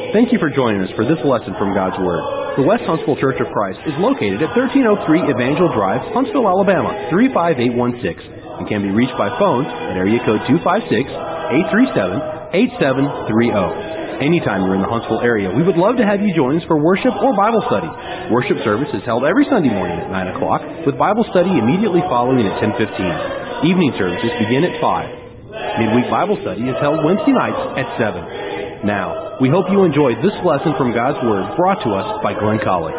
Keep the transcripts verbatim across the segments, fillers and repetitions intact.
Thank you for joining us for this lesson from God's Word. The West Huntsville Church of Christ is located at thirteen oh three Evangel Drive, Huntsville, Alabama, three five eight one six, and can be reached by phone at area code two five six, eight three seven, eight seven three zero. Anytime you're in the Huntsville area, we would love to have you join us for worship or Bible study. Worship service is held every Sunday morning at nine o'clock, with Bible study immediately following at ten fifteen. Evening services begin at five. Midweek Bible study is held Wednesday nights at seven. Now, we hope you enjoyed this lesson from God's Word brought to us by Glenn Colley.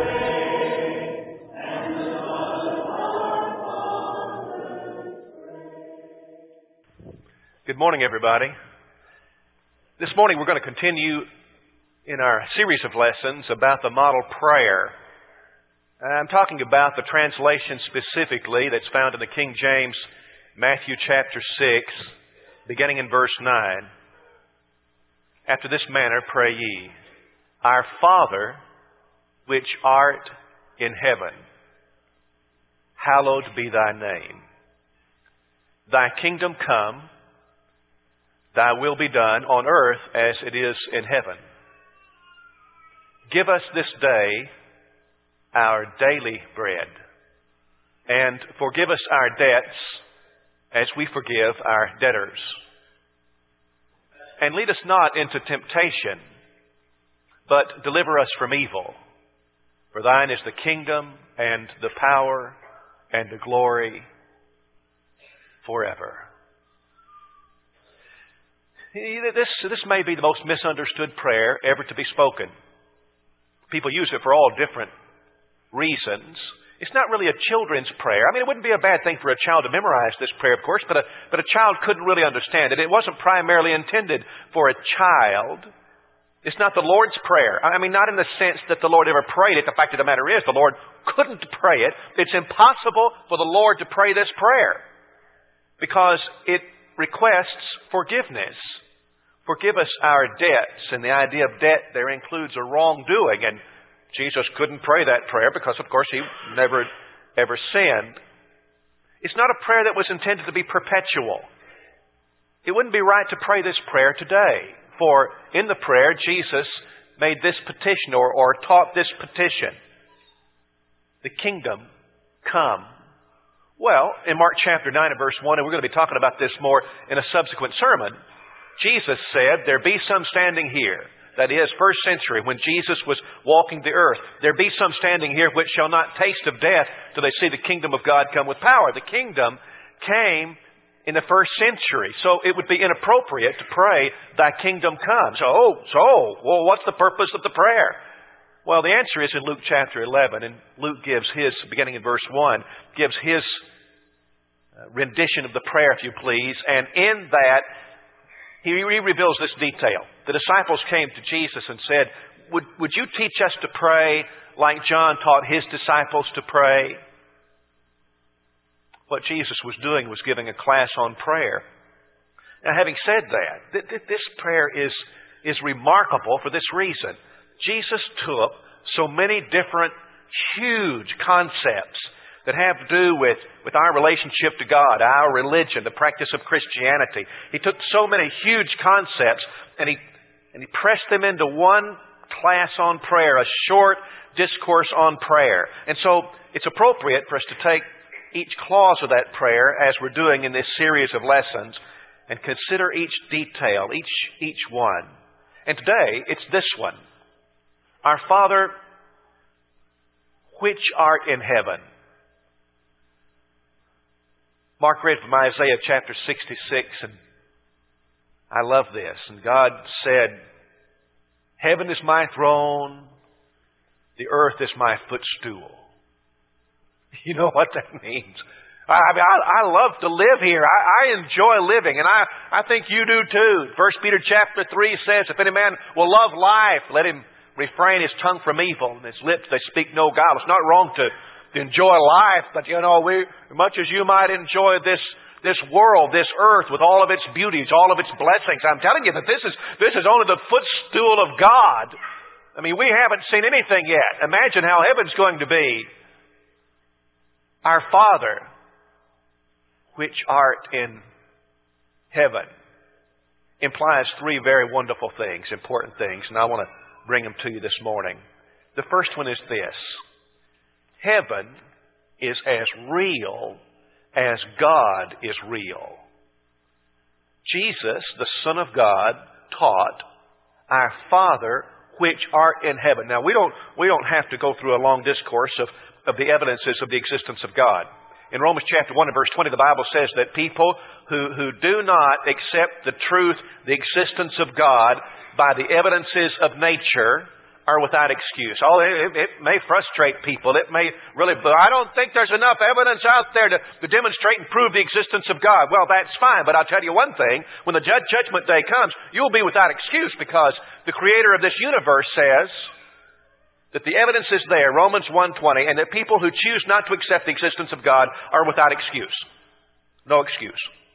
Good morning, everybody. This morning we're going to continue in our series of lessons about the model prayer. I'm talking about the translation specifically that's found in the King James, Matthew chapter six, beginning in verse nine. After this manner pray ye, Our Father, which art in heaven, hallowed be thy name. Thy kingdom come, thy will be done on earth as it is in heaven. Give us this day our daily bread, and forgive us our debts as we forgive our debtors. And lead us not into temptation, but deliver us from evil. For thine is the kingdom and the power and the glory forever. This, this may be the most misunderstood prayer ever to be spoken. People use it for all different reasons. It's not really a children's prayer. I mean, it wouldn't be a bad thing for a child to memorize this prayer, of course, but a, but a child couldn't really understand it. It wasn't primarily intended for a child. It's not the Lord's Prayer. I mean, not in the sense that the Lord ever prayed it. The fact of the matter is, the Lord couldn't pray it. It's impossible for the Lord to pray this prayer because it requests forgiveness. Forgive us our debts. And the idea of debt there includes a wrongdoing. And Jesus couldn't pray that prayer because, of course, He never, ever sinned. It's not a prayer that was intended to be perpetual. It wouldn't be right to pray this prayer today. For in the prayer, Jesus made this petition or, or taught this petition. The kingdom come. Well, in Mark chapter nine and verse one, and we're going to be talking about this more in a subsequent sermon, Jesus said, there be some standing here. That is, first century, when Jesus was walking the earth. There be some standing here which shall not taste of death till they see the kingdom of God come with power. The kingdom came in the first century. So it would be inappropriate to pray, thy kingdom come. So, oh, so, well, what's the purpose of the prayer? Well, the answer is in Luke chapter eleven. And Luke gives his, beginning in verse one, gives his rendition of the prayer, if you please. And in that, He reveals this detail. The disciples came to Jesus and said, would, would you teach us to pray like John taught his disciples to pray? What Jesus was doing was giving a class on prayer. Now, having said that, th- th- this prayer is, is remarkable for this reason. Jesus took so many different, huge concepts that have to do with, with our relationship to God, our religion, the practice of Christianity. He took so many huge concepts and he, and he pressed them into one class on prayer, a short discourse on prayer. And so it's appropriate for us to take each clause of that prayer, as we're doing in this series of lessons, and consider each detail, each, each one. And today, it's this one. Our Father, which art in heaven. Mark read from Isaiah chapter sixty-six, and I love this. And God said, heaven is my throne, the earth is my footstool. You know what that means? I mean, I, I love to live here. I, I enjoy living, and I, I think you do too. First Peter chapter three says, if any man will love life, let him refrain his tongue from evil, and his lips they speak no guile. It's not wrong to To enjoy life, but you know, we, as much as you might enjoy this this world, this earth with all of its beauties, all of its blessings, I'm telling you that this is this is only the footstool of God. I mean, we haven't seen anything yet. Imagine how heaven's going to be. Our Father, which art in heaven, implies three very wonderful things, important things, and I want to bring them to you this morning. The first one is this. Heaven is as real as God is real. Jesus, the Son of God, taught, "Our Father which art in heaven." Now, we don't, we don't have to go through a long discourse of, of the evidences of the existence of God. In Romans chapter one and verse twenty, the Bible says that people who, who do not accept the truth, the existence of God by the evidences of nature are without excuse. Oh, it, it may frustrate people. It may really, but I don't think there's enough evidence out there to, to demonstrate and prove the existence of God. Well, that's fine, but I'll tell you one thing. When the judge, judgment day comes, you'll be without excuse because the Creator of this universe says that the evidence is there, Romans one twenty, and that people who choose not to accept the existence of God are without excuse. No excuse.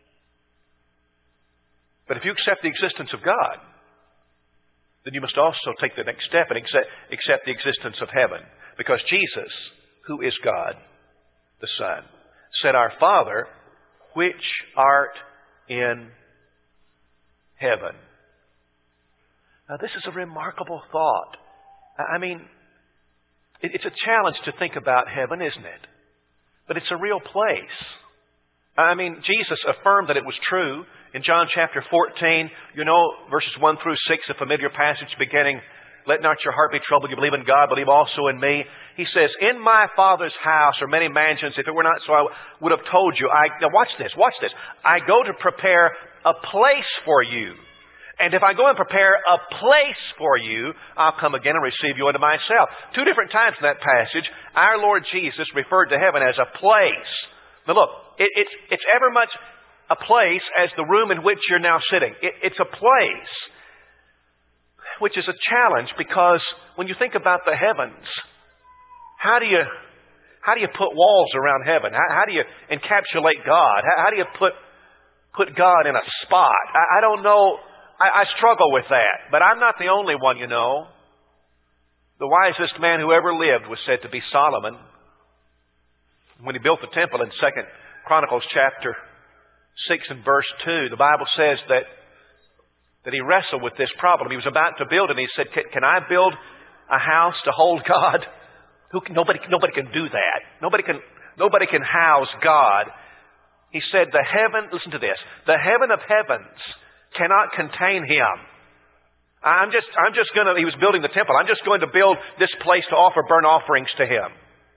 But if you accept the existence of God, then you must also take the next step and accept, accept the existence of heaven. Because Jesus, who is God, the Son, said, "Our Father, which art in heaven." Now, this is a remarkable thought. I mean, it's a challenge to think about heaven, isn't it? But it's a real place. I mean, Jesus affirmed that it was true. In John chapter fourteen, you know, verses one through six, a familiar passage beginning, "Let not your heart be troubled. You believe in God, believe also in me." He says, "In my Father's house are many mansions. If it were not so, I would have told you." I, now watch this, watch this. "I go to prepare a place for you. And if I go and prepare a place for you, I'll come again and receive you unto myself." Two different times in that passage, our Lord Jesus referred to heaven as a place. Now look, it, it's, it's ever much a place as the room in which you're now sitting. It, it's a place, which is a challenge because when you think about the heavens, how do you how do you put walls around heaven? How, how do you encapsulate God? How, how do you put put God in a spot? I, I don't know. I, I struggle with that, but I'm not the only one, you know. The wisest man who ever lived was said to be Solomon. When he built the temple in Second Chronicles chapter six and verse two, the Bible says that that he wrestled with this problem. He was about to build it, and he said, "Can, can I build a house to hold God?" Who can, nobody, nobody can do that. Nobody can, nobody can house God. He said, "The heaven," listen to this, "the heaven of heavens cannot contain him. I'm just, I'm just going to," he was building the temple, "I'm just going to build this place to offer burnt offerings to him."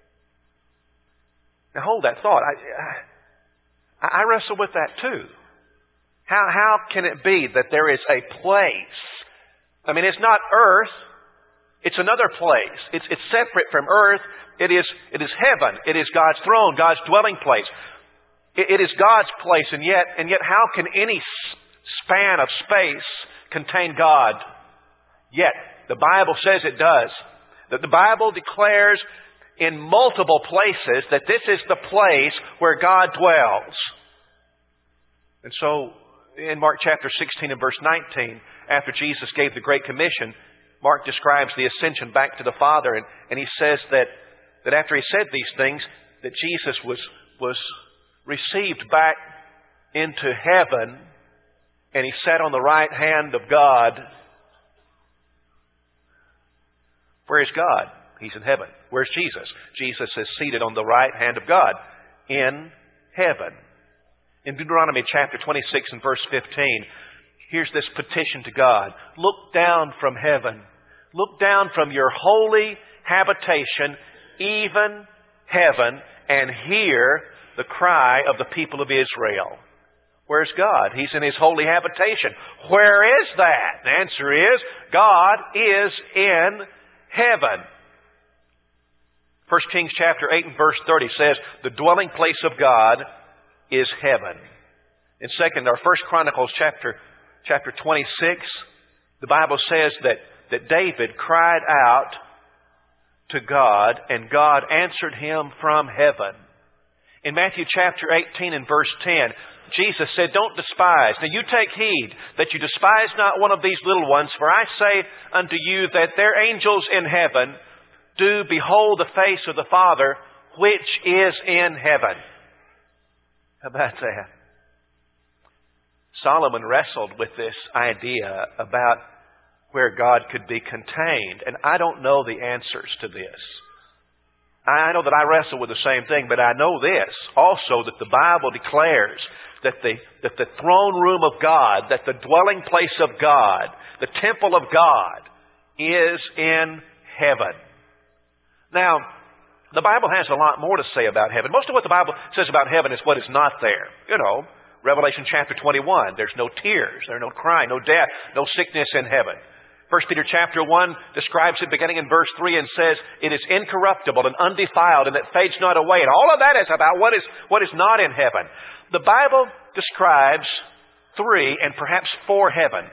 Now hold that thought. I, I, I wrestle with that too. How, how can it be that there is a place? I mean, it's not earth. It's another place. It's, it's separate from earth. It is, it is heaven. It is God's throne, God's dwelling place. It, it is God's place, and yet, and yet how can any span of space contain God? Yet, the Bible says it does. That the Bible declares in multiple places that this is the place where God dwells. And so, in Mark chapter sixteen and verse nineteen, after Jesus gave the Great Commission, Mark describes the ascension back to the Father, and, and he says that, that after he said these things, that Jesus was, was received back into heaven, and he sat on the right hand of God. Where is God? He's in heaven. Where's Jesus? Jesus is seated on the right hand of God in heaven. In Deuteronomy chapter twenty-six and verse fifteen, here's this petition to God. "Look down from heaven. Look down from your holy habitation, even heaven, and hear the cry of the people of Israel." Where's God? He's in His holy habitation. Where is that? The answer is, God is in heaven. First Kings chapter eight and verse thirty says, "The dwelling place of God is heaven." And second, our First Chronicles chapter, chapter twenty-six, the Bible says that, that David cried out to God, and God answered him from heaven. In Matthew chapter eighteen and verse ten, Jesus said, "Don't despise. Now you take heed that you despise not one of these little ones, for I say unto you that their angels in heaven do behold the face of the Father which is in heaven." How about that? Solomon wrestled with this idea about where God could be contained. And I don't know the answers to this. I know that I wrestle with the same thing, but I know this also, that the Bible declares that the, that the throne room of God, that the dwelling place of God, the temple of God is in heaven. Now, the Bible has a lot more to say about heaven. Most of what the Bible says about heaven is what is not there. You know, Revelation chapter twenty-one, there's no tears, there's no crying, no death, no sickness in heaven. First Peter chapter one describes it beginning in verse three and says, it is incorruptible and undefiled and it fades not away. And all of that is about what is, what is not in heaven. The Bible describes three and perhaps four heavens.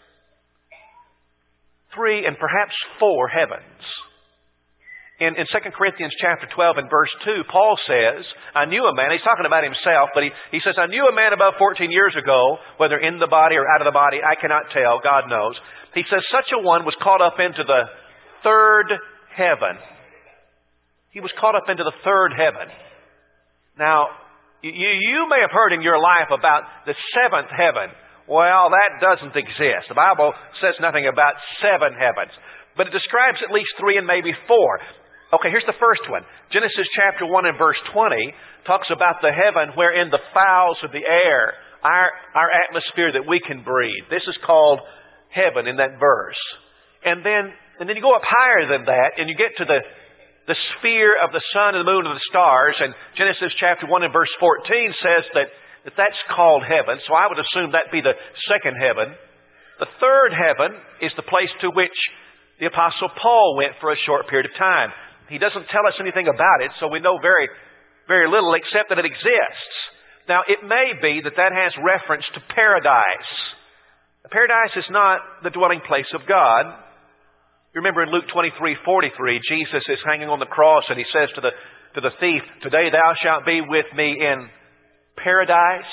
Three and perhaps four heavens. In, in Second Corinthians chapter twelve and verse two, Paul says, I knew a man, he's talking about himself, but he, he says, I knew a man above fourteen years ago, whether in the body or out of the body, I cannot tell, God knows. He says, such a one was caught up into the third heaven. He was caught up into the third heaven. Now, you, you may have heard in your life about the seventh heaven. Well, that doesn't exist. The Bible says nothing about seven heavens, but it describes at least three and maybe four. Okay, here's the first one. Genesis chapter one and verse twenty talks about the heaven wherein the fowls of the air, our, our atmosphere that we can breathe. This is called heaven in that verse. And then, and then you go up higher than that and you get to the, the sphere of the sun and the moon and the stars. And Genesis chapter one and verse fourteen says that, that that's called heaven. So I would assume that'd be the second heaven. The third heaven is the place to which the Apostle Paul went for a short period of time. He doesn't tell us anything about it, so we know very, very little except that it exists. Now, it may be that that has reference to paradise. Paradise is not the dwelling place of God. You remember in Luke twenty-three forty-three, Jesus is hanging on the cross and he says to the, to the thief, today thou shalt be with me in paradise.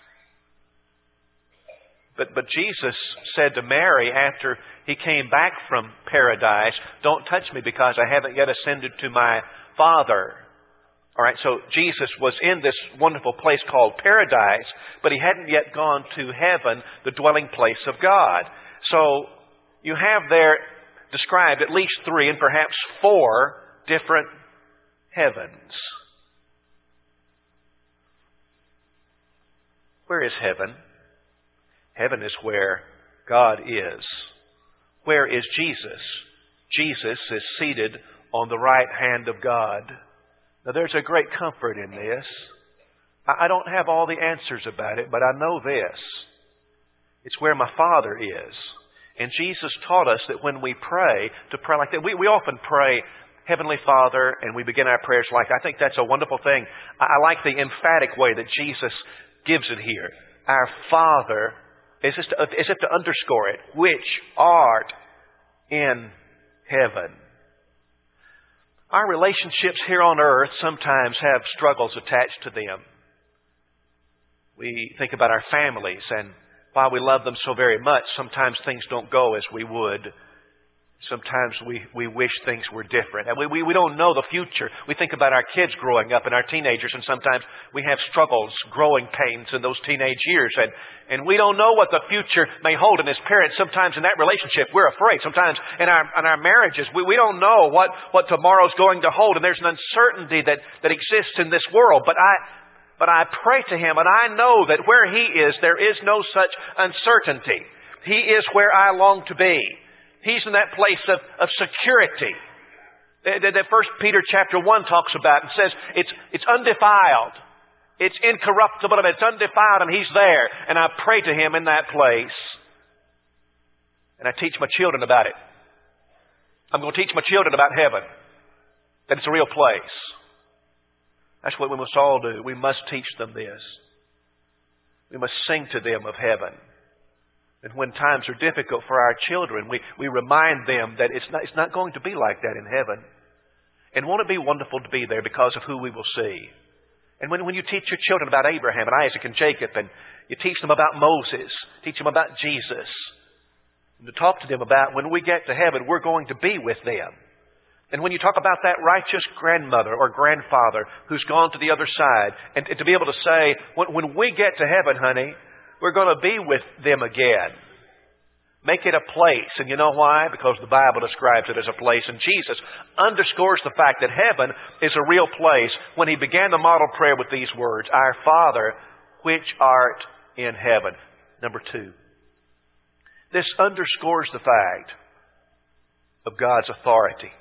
But, but Jesus said to Mary after he came back from paradise, don't touch me because I haven't yet ascended to my Father. All right, so Jesus was in this wonderful place called paradise, but he hadn't yet gone to heaven, the dwelling place of God. So you have there described at least three and perhaps four different heavens. Where is heaven? Heaven is where God is. Where is Jesus? Jesus is seated on the right hand of God. Now there's a great comfort in this. I don't have all the answers about it, but I know this. It's where my Father is. And Jesus taught us that when we pray, to pray like that. We, we often pray, Heavenly Father, and we begin our prayers like that. I think that's a wonderful thing. I, I like the emphatic way that Jesus gives it here. Our Father, as if to, as if to underscore it, which art in heaven. Our relationships here on earth sometimes have struggles attached to them. We think about our families, and while we love them so very much, sometimes things don't go as we would. Sometimes we, we wish things were different. And we, we, we don't know the future. We think about our kids growing up and our teenagers, and sometimes we have struggles, growing pains in those teenage years. And, and we don't know what the future may hold. And as parents, sometimes in that relationship, we're afraid. Sometimes in our, in our marriages, we, we don't know what, what tomorrow's going to hold. And there's an uncertainty that, that exists in this world. But I, but I pray to Him, and I know that where He is, there is no such uncertainty. He is where I long to be. He's in that place of, of security that, that First Peter chapter one talks about and says it's, it's undefiled. It's incorruptible and it's undefiled, and He's there. And I pray to Him in that place. And I teach my children about it. I'm going to teach my children about heaven. That it's a real place. That's what we must all do. We must teach them this. We must sing to them of heaven. And when times are difficult for our children, we, we remind them that it's not, it's not going to be like that in heaven. And won't it be wonderful to be there because of who we will see? And when, when you teach your children about Abraham and Isaac and Jacob, and you teach them about Moses, teach them about Jesus, and to talk to them about when we get to heaven, we're going to be with them. And when you talk about that righteous grandmother or grandfather who's gone to the other side, and, and to be able to say, when, when we get to heaven, honey, we're going to be with them again. Make it a place. And you know why? Because the Bible describes it as a place. And Jesus underscores the fact that heaven is a real place when He began the model prayer with these words, Our Father, which art in heaven. Number two, this underscores the fact of God's authority.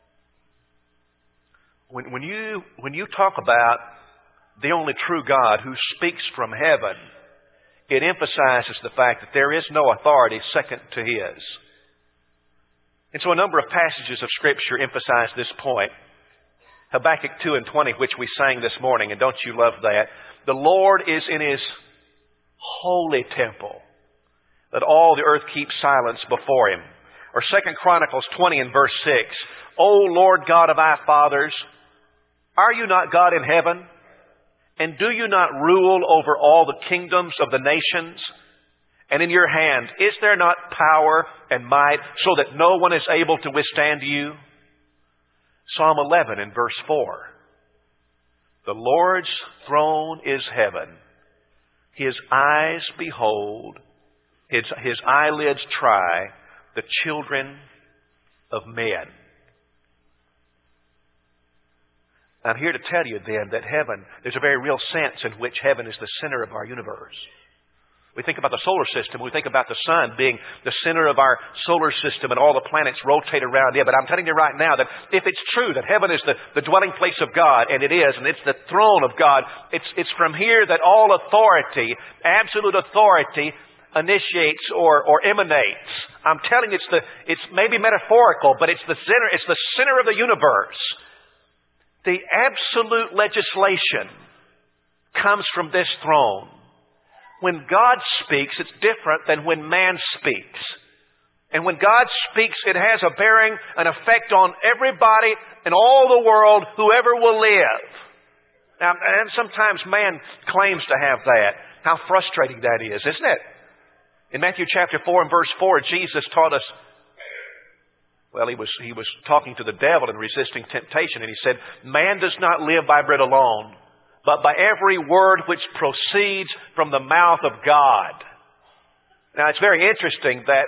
When, when you, when you talk about the only true God who speaks from heaven, it emphasizes the fact that there is no authority second to His. And so a number of passages of Scripture emphasize this point. Habakkuk two and twenty, which we sang this morning, and don't you love that? The Lord is in His holy temple. Let all the earth keep silence before Him. Or Second Chronicles twenty and verse six. O Lord God of our fathers, are you not God in heaven? And do you not rule over all the kingdoms of the nations? And in your hand, is there not power and might so that no one is able to withstand you? Psalm eleven and verse four. The Lord's throne is heaven. His eyes behold, His, his eyelids try the children of men. I'm here to tell you then that heaven, there's a very real sense in which heaven is the center of our universe. We think about the solar system. We think about the sun being the center of our solar system and all the planets rotate around it. But I'm telling you right now that if it's true that heaven is the, the dwelling place of God, and it is, and it's the throne of God, it's, it's from here that all authority, absolute authority, initiates or, or emanates. I'm telling you, it's the, it's maybe metaphorical, but it's the center, it's the center of the universe. The absolute legislation comes from this throne. When God speaks, it's different than when man speaks. And when God speaks, it has a bearing, an effect on everybody in all the world, whoever will live. Now, and sometimes man claims to have that. How frustrating that is, isn't it? In Matthew chapter four and verse four, Jesus taught us, well, he was, he was talking to the devil and resisting temptation, and He said, man does not live by bread alone, but by every word which proceeds from the mouth of God. Now, it's very interesting that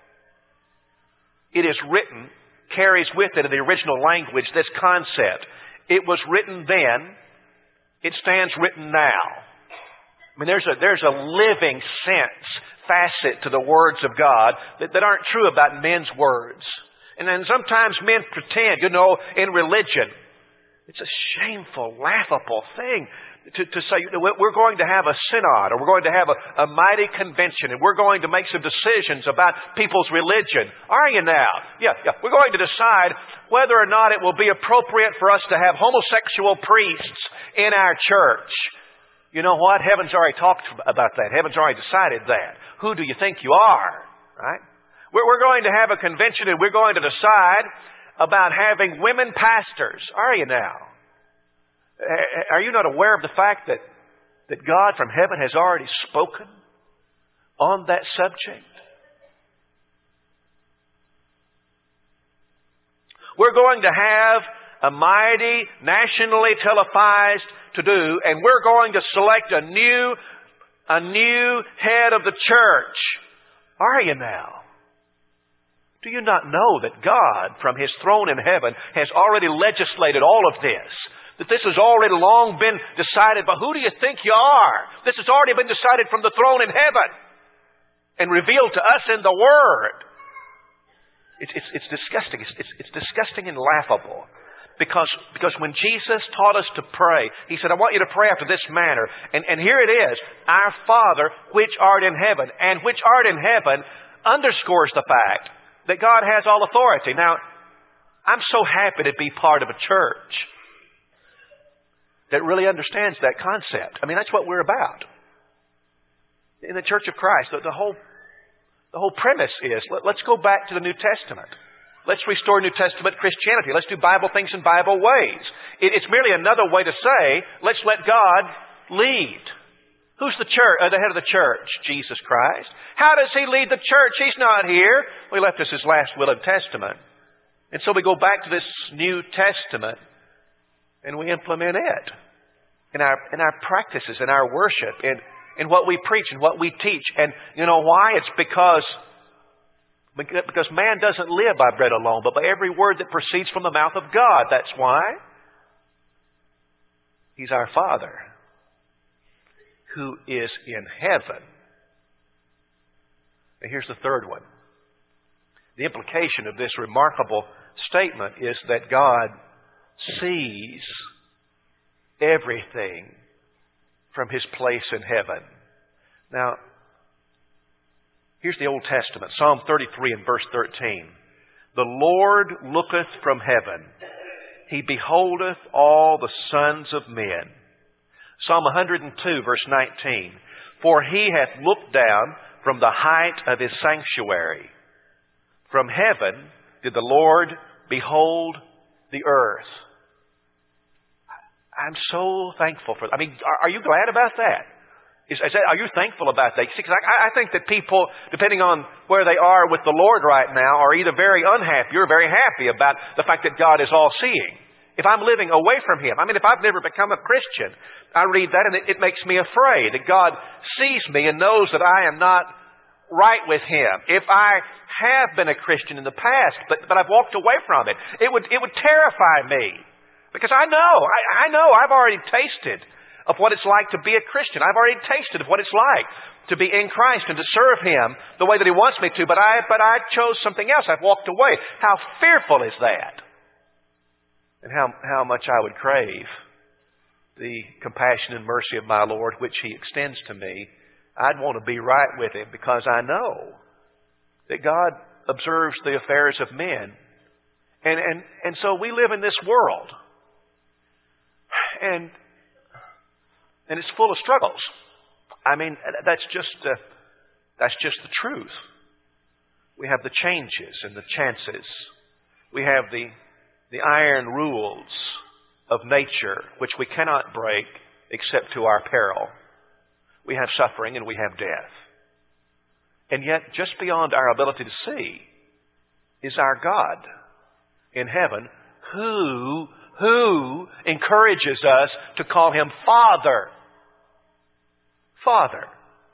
it is written, carries with it in the original language this concept. It was written then, it stands written now. I mean, there's a, there's a living sense, facet to the words of God that, that aren't true about men's words. And then sometimes men pretend, you know, in religion. It's a shameful, laughable thing to, to say, we're going to have a synod, or we're going to have a, a mighty convention, and we're going to make some decisions about people's religion. Are you now? Yeah, yeah. We're going to decide whether or not it will be appropriate for us to have homosexual priests in our church. You know what? Heaven's already talked about that. Heaven's already decided that. Who do you think you are? Right? We're going to have a convention and we're going to decide about having women pastors. Are you now? Are you not aware of the fact that, that God from heaven has already spoken on that subject? We're going to have a mighty, nationally televised to-do, and we're going to select a new, a new head of the church. Are you now? Do you not know that God, from His throne in heaven, has already legislated all of this? That this has already long been decided, but who do you think you are? This has already been decided from the throne in heaven and revealed to us in the Word. It's, it's, it's disgusting. It's, it's, it's disgusting and laughable. Because, because when Jesus taught us to pray, He said, I want you to pray after this manner. And, and here it is, Our Father, which art in heaven. And which art in heaven underscores the fact that God has all authority. Now, I'm so happy to be part of a church that really understands that concept. I mean, that's what we're about. In the Church of Christ, the, the whole the whole premise is, let, let's go back to the New Testament. Let's restore New Testament Christianity. Let's do Bible things in Bible ways. It, it's merely another way to say, let's let God lead. Who's the church, uh, the head of the church? Jesus Christ. How does He lead the church? He's not here. Well, He left us His last will and testament. And so we go back to this New Testament and we implement it in our, in our practices, in our worship, in, in what we preach and what we teach. And you know why? It's because Because man doesn't live by bread alone, but by every word that proceeds from the mouth of God. That's why He's our Father who is in heaven. And here's the third one. The implication of this remarkable statement is that God sees everything from His place in heaven. Now, here's the Old Testament, Psalm thirty-three and verse thirteen. The Lord looketh from heaven. He beholdeth all the sons of men. Psalm one hundred two, verse nineteen. For He hath looked down from the height of His sanctuary. From heaven did the Lord behold the earth. I'm so thankful for that. I mean, are, are you glad about that? Is, is that? Are you thankful about that? See, 'cause I, I think that people, depending on where they are with the Lord right now, are either very unhappy or very happy about the fact that God is all-seeing. If I'm living away from Him, I mean, if I've never become a Christian, I read that and it, it makes me afraid that God sees me and knows that I am not right with Him. If I have been a Christian in the past, but, but I've walked away from it, it would, it would terrify me. Because I know, I, I know I've already tasted of what it's like to be a Christian. I've already tasted of what it's like to be in Christ and to serve Him the way that He wants me to, but I, but I chose something else. I've walked away. How fearful is that? And how, how much I would crave the compassion and mercy of my Lord, which He extends to me. I'd want to be right with Him because I know that God observes the affairs of men. And, and, and so we live in this world. And, and it's full of struggles. I mean, that's just, uh, that's just the truth. We have the changes and the chances. We have the, the iron rules of nature, which we cannot break except to our peril. We have suffering and we have death. And yet, just beyond our ability to see is our God in heaven who, who encourages us to call Him Father. Father.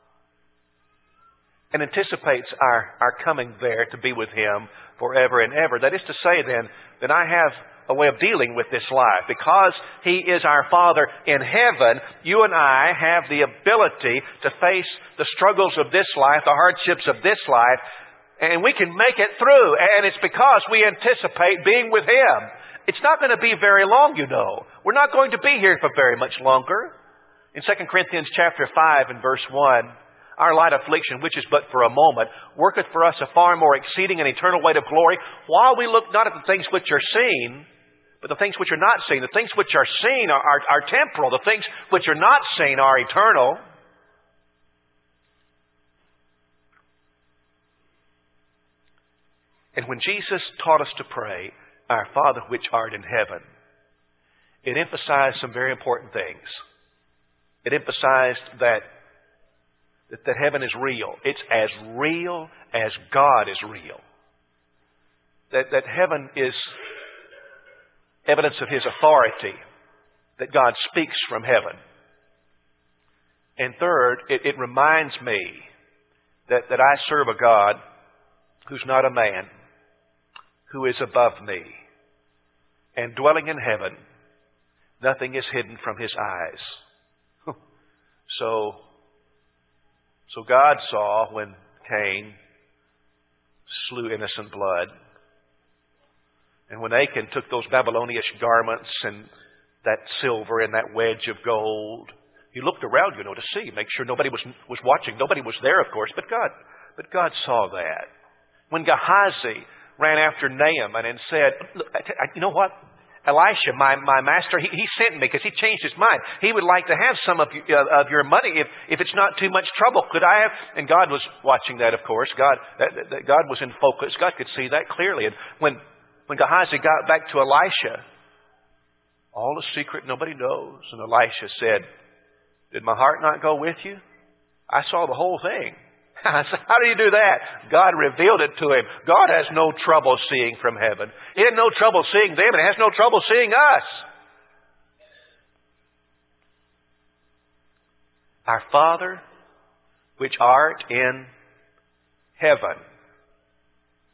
And anticipates our, our coming there to be with Him forever and ever. That is to say then, that I have a way of dealing with this life. Because He is our Father in heaven, you and I have the ability to face the struggles of this life, the hardships of this life, and we can make it through. And it's because we anticipate being with Him. It's not going to be very long, you know. We're not going to be here for very much longer. In Second Corinthians chapter five and verse one, our light affliction, which is but for a moment, worketh for us a far more exceeding and eternal weight of glory, while we look not at the things which are seen, but the things which are not seen. The things which are seen are, are, are temporal. The things which are not seen are eternal. And when Jesus taught us to pray, Our Father which art in heaven, it emphasized some very important things. It emphasized that, that, that heaven is real. It's as real as God is real. That, that heaven is evidence of His authority, that God speaks from heaven. And third, it, it reminds me that, that I serve a God who's not a man, who is above me. And dwelling in heaven, nothing is hidden from His eyes. so, so God saw when Cain slew innocent blood. And when Achan took those Babylonish garments and that silver and that wedge of gold, he looked around, you know, to see, make sure nobody was was watching. Nobody was there, of course, but God, but God saw that. When Gehazi ran after Naaman and said, "Look, you know what? Elisha, my, my master, he, he sent me because he changed his mind. He would like to have some of, you, uh, of your money if, if it's not too much trouble. Could I have?" And God was watching that, of course. God, that, that God was in focus. God could see that clearly. And when When Gehazi got back to Elisha, all is secret, nobody knows. And Elisha said, "Did my heart not go with you? I saw the whole thing." I said, "How do you do that?" God revealed it to him. God has no trouble seeing from heaven. He had no trouble seeing them, and has no trouble seeing us. Our Father, which art in heaven.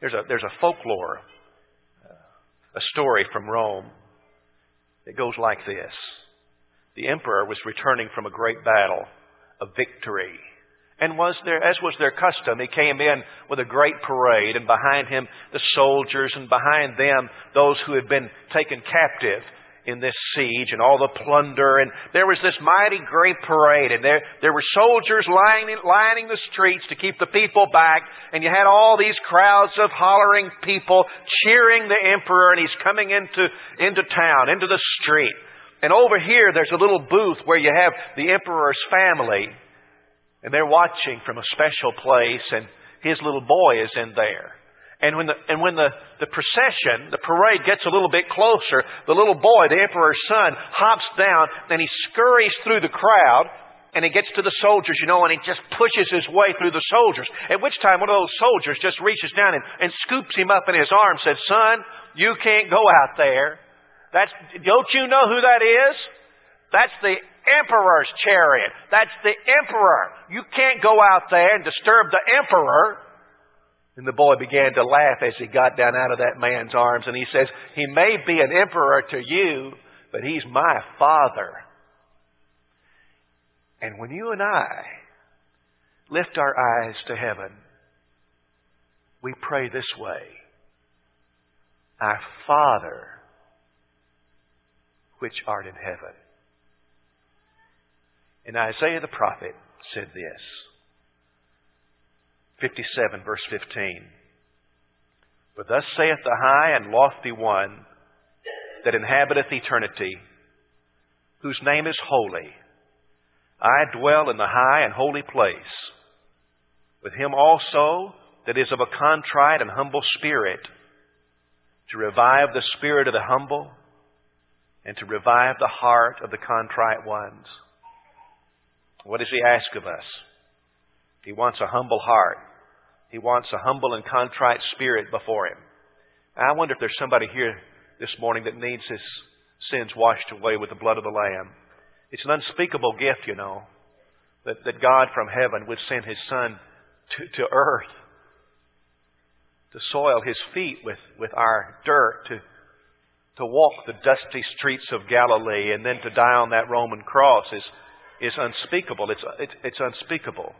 There's a, there's a folklore, a story from Rome. It goes like this. The emperor was returning from a great battle, a victory. And was there, as was their custom, he came in with a great parade, and behind him the soldiers, and behind them those who had been taken captive in this siege and all the plunder. And there was this mighty great parade, and there, there were soldiers lining, lining the streets to keep the people back. And you had all these crowds of hollering people cheering the emperor, and he's coming into, into town, into the street. And over here there's a little booth where you have the emperor's family, and they're watching from a special place, and his little boy is in there. And when the, and when the, the procession, the parade gets a little bit closer, the little boy, the emperor's son, hops down, and he scurries through the crowd, and he gets to the soldiers, you know, and he just pushes his way through the soldiers. At which time one of those soldiers just reaches down and, and scoops him up in his arms and says, "Son, you can't go out there. That's, don't you know who that is? That's the emperor's chariot. That's the emperor. You can't go out there and disturb the emperor." And the boy began to laugh as he got down out of that man's arms. And he says, "He may be an emperor to you, but he's my father." And when you and I lift our eyes to heaven, we pray this way: "Our Father, which art in heaven." And Isaiah the prophet said this, fifty-seven verse fifteen. "For thus saith the high and lofty one that inhabiteth eternity, whose name is holy. I dwell in the high and holy place, with him also that is of a contrite and humble spirit, to revive the spirit of the humble, and to revive the heart of the contrite ones." What does He ask of us? He wants a humble heart. He wants a humble and contrite spirit before Him. I wonder if there's somebody here this morning that needs his sins washed away with the blood of the Lamb. It's an unspeakable gift, you know, that, that God from heaven would send His Son to, to earth to soil His feet with, with our dirt, to, to walk the dusty streets of Galilee, and then to die on that Roman cross is is unspeakable. It's, it's, it's unspeakable.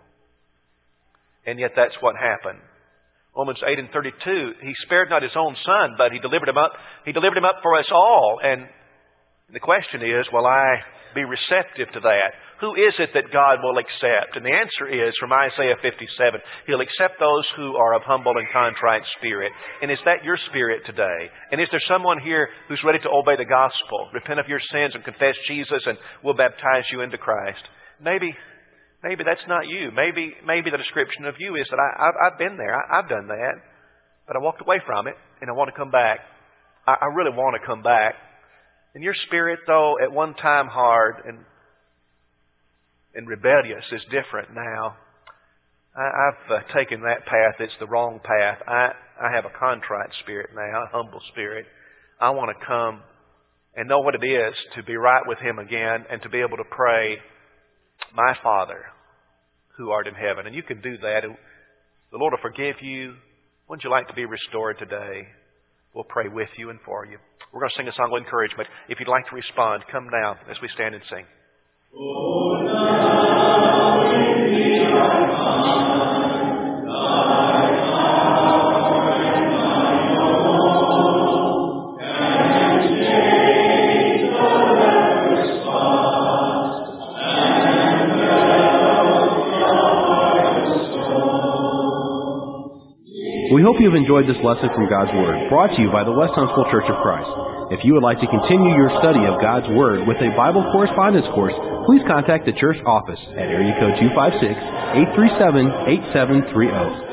And yet that's what happened. Romans eight and thirty-two, He spared not His own Son, but He delivered Him up. He delivered Him up for us all. And the question is, will I be receptive to that? Who is it that God will accept? And the answer is, from Isaiah fifty-seven, He'll accept those who are of humble and contrite spirit. And is that your spirit today? And is there someone here who's ready to obey the gospel, repent of your sins and confess Jesus, and we'll baptize you into Christ? Maybe, maybe that's not you. Maybe, maybe the description of you is that I, I've, I've been there. I, I've done that. But I walked away from it, and I want to come back. I, I really want to come back. And your spirit, though, at one time hard and and rebellious, is different now. I, I've uh, taken that path. It's the wrong path. I, I have a contrite spirit now, a humble spirit. I want to come and know what it is to be right with Him again, and to be able to pray, "My Father, who art in heaven." And you can do that. The Lord will forgive you. Wouldn't you like to be restored today? We'll pray with you and for you. We're going to sing a song of encouragement. If you'd like to respond, come now as we stand and sing. Oh, now in me I find thy heart and my own, and change the leper's spot, and melt the heart of stone. We hope you've enjoyed this lesson from God's Word, brought to you by the West Huntsville Church of Christ. If you would like to continue your study of God's Word with a Bible correspondence course, please contact the church office at area code two five six, eight three seven, eight seven three zero.